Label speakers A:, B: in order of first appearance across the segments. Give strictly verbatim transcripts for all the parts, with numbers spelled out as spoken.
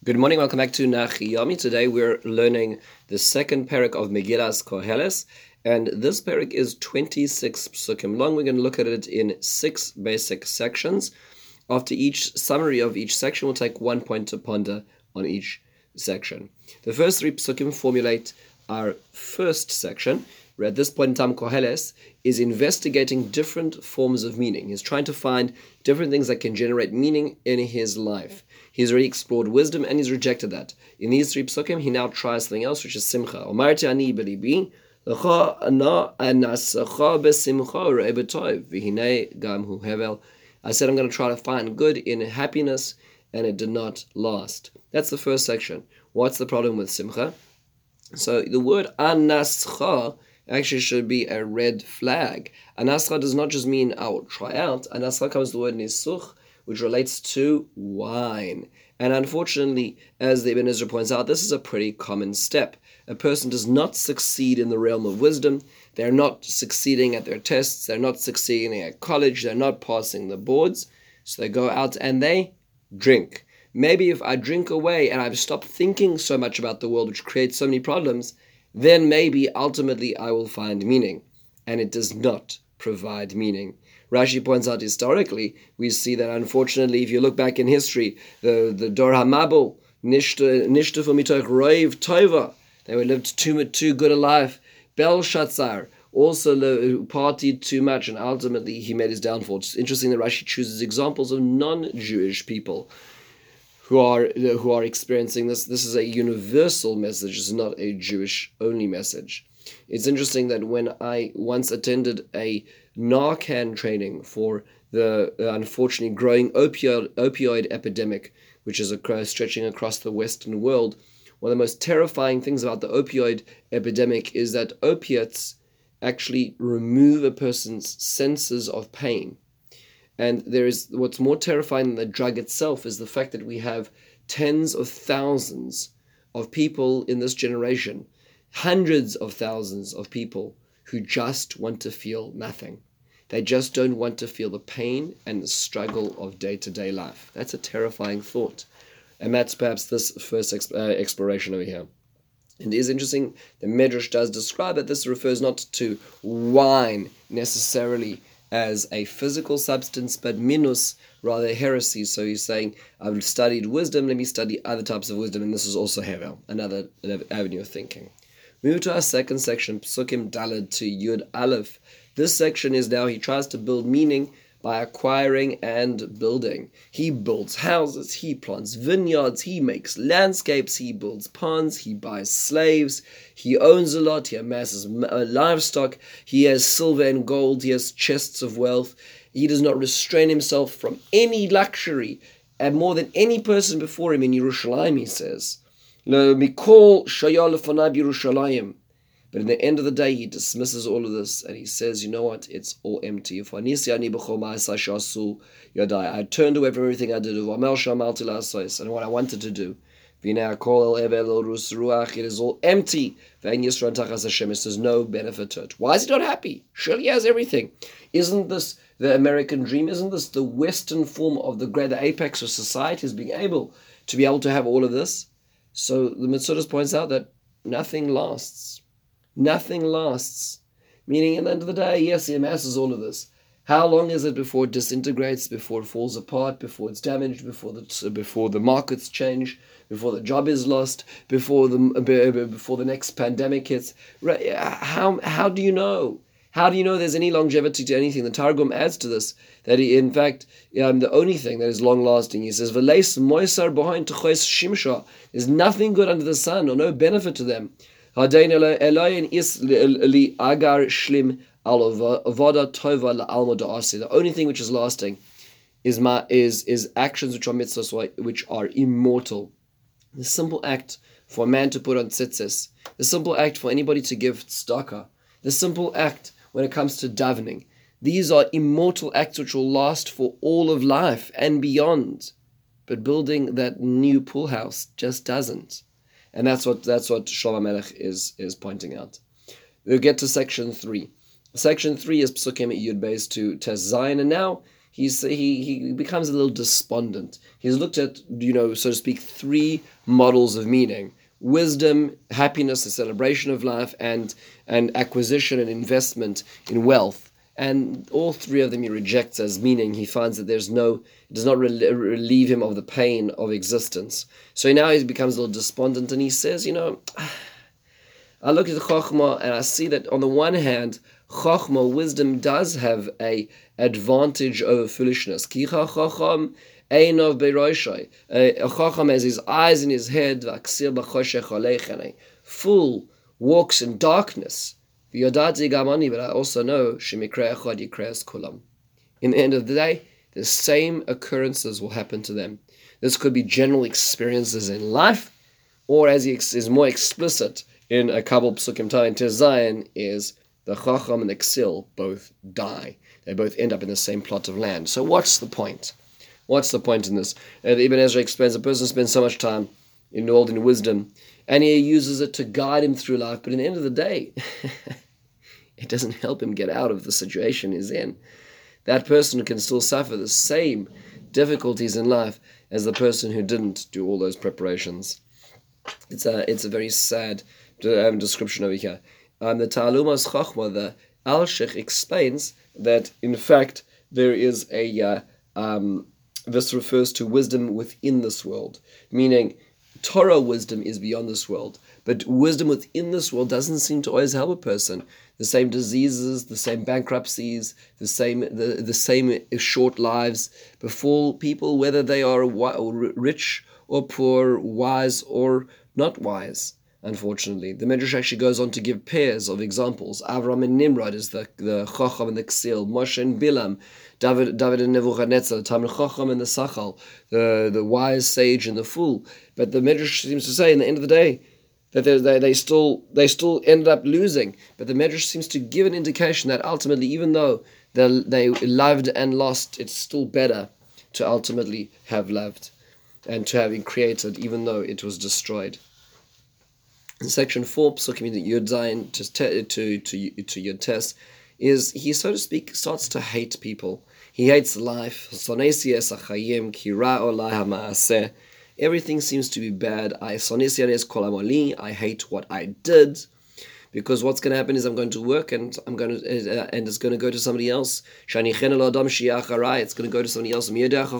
A: Good morning, welcome back to Nachiyami. Today we're learning the second parak of Megillas Koheles, and this parak is twenty-six psukim long. We're going to look at it in six basic sections. After each summary of each section, we'll take one point to ponder on each section. The first three psukim formulate our first section, where at this point in time Koheles is investigating different forms of meaning. He's trying to find different things that can generate meaning in his life. He's already explored wisdom and he's rejected that. In these three psukim, he now tries something else, which is simcha. Omarti ani belibi, lecha ana anasacha besimcha re'ebetov, v'hinei gam hu hevel. I said I'm going to try to find good in happiness, and it did not last. That's the first section. What's the problem with simcha? So the word anascha actually should be a red flag. Anascha does not just mean I'll try out. Anascha comes from the word nisuch, which relates to wine. And unfortunately, as the Ibn Ezra points out, this is a pretty common step. A person does not succeed in the realm of wisdom. They're not succeeding at their tests. They're not succeeding at college. They're not passing the boards. So they go out and they drink. Maybe if I drink away and I've stopped thinking so much about the world, which creates so many problems, then maybe ultimately I will find meaning. And it does not provide meaning. Rashi points out historically, we see that unfortunately, if you look back in history, the, the Dor HaMabul, Nishta Mitoch Roiv Tova, they were lived too, too good a life. Belshazzar also partied too much, and ultimately he made his downfall. It's interesting that Rashi chooses examples of non-Jewish people who are who are experiencing this. This is a universal message. It's not a Jewish-only message. It's interesting that when I once attended a Narcan training for the uh, unfortunately growing opioid, opioid epidemic, which is across, stretching across the Western world, one of the most terrifying things about the opioid epidemic is that opiates actually remove a person's senses of pain. And there is what's more terrifying than the drug itself is the fact that we have tens of thousands of people in this generation, hundreds of thousands of people who just want to feel nothing. They just don't want to feel the pain and the struggle of day-to-day life. That's a terrifying thought. And that's perhaps this first exp- uh, exploration over here. And it is interesting, the Medrash does describe that this refers not to wine necessarily as a physical substance, but minus, rather heresy. So he's saying, I've studied wisdom, let me study other types of wisdom, and this is also hevel, another avenue of thinking. Move to our second section, Psukim Daled to Yud Aleph. This section is now, he tries to build meaning by acquiring and building. He builds houses, he plants vineyards, he makes landscapes, he builds ponds, he buys slaves, he owns a lot, he amasses livestock, he has silver and gold, he has chests of wealth. He does not restrain himself from any luxury, and more than any person before him in Yerushalayim, he says. Mikol shayal lefanai Yerushalayim. But in the end of the day, he dismisses all of this and he says, you know what, it's all empty. I turned away from everything I did, and what I wanted to do. It is all empty. There's no benefit to it. Why is he not happy? Surely he has everything. Isn't this the American dream? Isn't this the Western form of the greater apex of society, is being able to be able to have all of this? So the Metzudas points out that nothing lasts. Nothing lasts. Meaning, at the end of the day, yes, he amasses all of this. How long is it before it disintegrates, before it falls apart, before it's damaged, before the before the markets change, before the job is lost, before the before the next pandemic hits? How how do you know? How do you know there's any longevity to anything? The Targum adds to this that he, in fact, um, the only thing that is long-lasting, he says, "V'leis moisar behind tuchos shimsha." There's nothing good under the sun, or no benefit to them. The only thing which is lasting is my, is is actions which are mitzvahs, which are immortal. The simple act for a man to put on tzitzis, the simple act for anybody to give tzedakah, the simple act when it comes to davening. These are immortal acts which will last for all of life and beyond. But building that new pool house just doesn't. And that's what that's what Shlomo Melech is is pointing out. We'll get to section three. Section three is Psukim Yud Beis to Tes Zayin, and now he's he he becomes a little despondent. He's looked at, you know, so to speak, three models of meaning: wisdom, happiness, the celebration of life, and and acquisition and investment in wealth. And all three of them he rejects as meaning. He finds that there's no, it does not relieve him of the pain of existence. So now he becomes a little despondent, and he says, you know, I look at Chokhmah and I see that on the one hand, Chokhmah, wisdom, does have a advantage over foolishness. Ki Chacham einov beroshai. A Chacham has his eyes in his head. V'aksir b'choshech aleichene. Fool walks in darkness. V'yodati gamani, but I also know shemikra echad yikreas kulam. In the end of the day, the same occurrences will happen to them. This could be general experiences in life, or as he is more explicit in a couple psukim Tayin Tezayin, is the Chacham and the Ksil both die. They both end up in the same plot of land. So what's the point? What's the point in this? Uh, Ibn Ezra explains a person spends so much time involved in wisdom, and he uses it to guide him through life, but in the end of the day, it doesn't help him get out of the situation he's in. That person can still suffer the same difficulties in life as the person who didn't do all those preparations. It's a, it's a very sad um, description over here. Um, the Ta'alumas Chachma, the Al-Sheikh, explains that, in fact, there is a, uh, um, this refers to wisdom within this world, meaning Torah wisdom is beyond this world, but wisdom within this world doesn't seem to always help a person. The same diseases, the same bankruptcies, the same the, the same short lives befall people, whether they are rich or poor, wise or not wise. Unfortunately, the Medrash actually goes on to give pairs of examples. Avram and Nimrod is the the Chacham and the Ksil. Moshe and Bilam, David, David and Nebuchadnezzar, the Talmid Chacham and the Sachal, the the wise sage and the fool. But the Medrash seems to say, in the end of the day, that they, they they still they still ended up losing. But the Medrash seems to give an indication that ultimately, even though they they loved and lost, it's still better to ultimately have loved and to have been created, even though it was destroyed. In section four, Psukim Yud Zayin to to to to Yud Tes, is he, so to speak, starts to hate people. He hates life. Everything seems to be bad. I I hate what I did, because what's going to happen is I'm going to work and I'm going to uh, and it's going to go to somebody else. It's going to go to somebody else. Who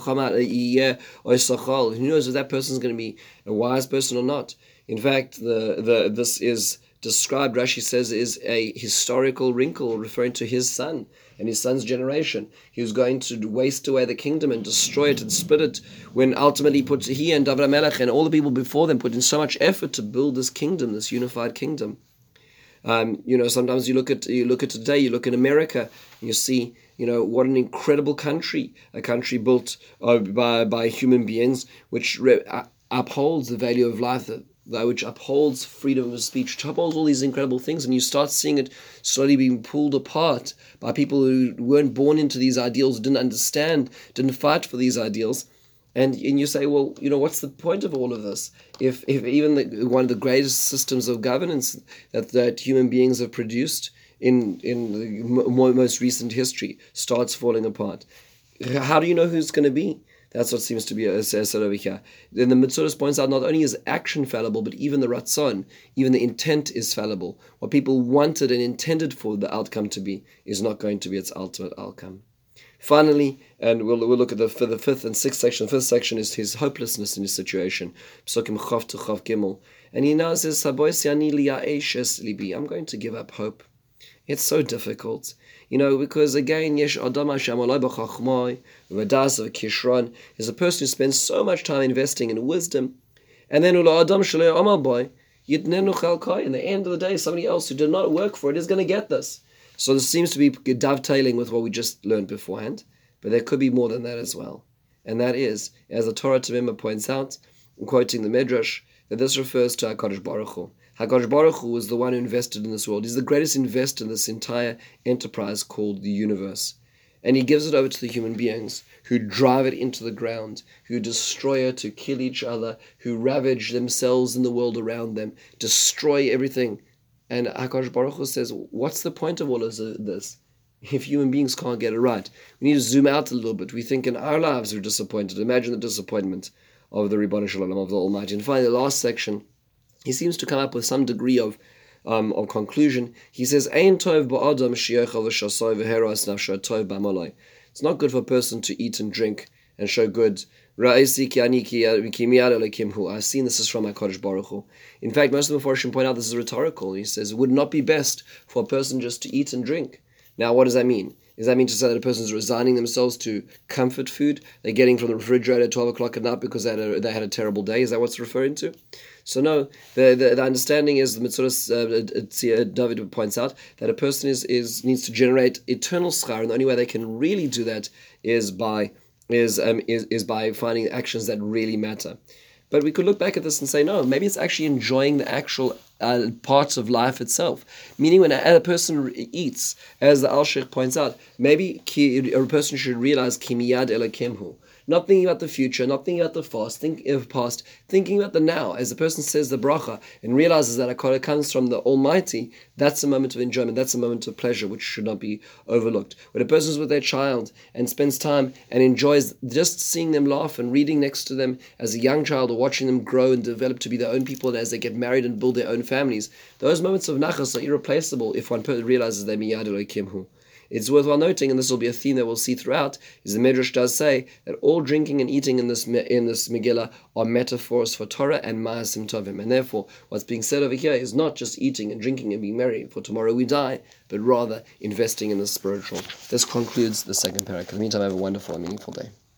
A: knows if that person is going to be a wise person or not? In fact, the, the this is described, Rashi says, is a historical wrinkle referring to his son and his son's generation. He was going to waste away the kingdom and destroy it and split it, when ultimately put, he and David HaMelech and all the people before them put in so much effort to build this kingdom, this unified kingdom. Um, you know, sometimes you look at you look at today, you look at America, and you see, you know, what an incredible country, a country built uh, by by human beings, which re- uh, upholds the value of life, that which upholds freedom of speech, which upholds all these incredible things, and you start seeing it slowly being pulled apart by people who weren't born into these ideals, didn't understand, didn't fight for these ideals. And and you say, well, you know, what's the point of all of this? If if even the, one of the greatest systems of governance that, that human beings have produced in in the most recent history starts falling apart, how do you know who's going to be? That's what seems to be said over here. Then the Mitzudas points out, not only is action fallible, but even the Ratzon, even the intent is fallible. What people wanted and intended for the outcome to be is not going to be its ultimate outcome. Finally, and we'll we'll look at the for the fifth and sixth section. The fifth section is his hopelessness in his situation. Psukim Chav to Chav Gimel, and he now says, libi. I'm going to give up hope. It's so difficult, you know, because again, yesh adam hashem alay b'chachmai v'das v'kishron is a person who spends so much time investing in wisdom, and then ula adam shalei amal boy yitnenu chalkai. In the end of the day, somebody else who did not work for it is going to get this. So this seems to be dovetailing with what we just learned beforehand, but there could be more than that as well. And that is, as the Torah Temimah points out, quoting the Midrash, that this refers to HaKadosh Baruch Hu. HaKadosh Baruch Hu is the one who invested in this world. He's the greatest investor in this entire enterprise called the universe. And he gives it over to the human beings who drive it into the ground, who destroy it, who kill each other, who ravage themselves and the world around them, destroy everything. And HaKadosh Baruch Hu says, what's the point of all of this? if human beings can't get it right. We need to zoom out a little bit. We think in our lives we're disappointed. Imagine the disappointment of the Ribbon Shalom, of the Almighty. And finally, the last section, he seems to come up with some degree of um, of conclusion. He says, Ein tov ba'adam she'echal v'shasoi v'heras nafsho tov b'maloi. It's not good for a person to eat and drink and show good. I've seen this is from HaKadosh Baruch Hu. In fact, most of the Mepharshim point out this is rhetorical. He says it would not be best for a person just to eat and drink. Now, what does that mean? Does that mean to say that a person is resigning themselves to comfort food? They're getting from the refrigerator at twelve o'clock at night because they had a, they had a terrible day? Is that what's referring to? So no, the the, the understanding is, the Mitzvah uh, David points out, that a person is, is needs to generate eternal schar, and the only way they can really do that is by is um is, is by finding actions that really matter. But we could look back at this and say, no, maybe it's actually enjoying the actual uh, parts of life itself. Meaning when a, a person eats, as the Al-Sheikh points out, maybe ki, a person should realize ki miyad elokimhu. Not thinking about the future, not thinking about the past, think of past, thinking about the now. As the person says the bracha and realizes that it comes from the Almighty, that's a moment of enjoyment, that's a moment of pleasure, which should not be overlooked. When a person is with their child and spends time and enjoys just seeing them laugh and reading next to them as a young child, or watching them grow and develop to be their own people, and as they get married and build their own families, those moments of nachas are irreplaceable if one realizes they miyad elokimhu. It's worthwhile noting, and this will be a theme that we'll see throughout, is the Midrash does say that all drinking and eating in this in this Megillah are metaphors for Torah and Ma'asim Tovim. And therefore, what's being said over here is not just eating and drinking and being merry, for tomorrow we die, but rather investing in the spiritual. This concludes the second parak. In the meantime, have a wonderful and meaningful day.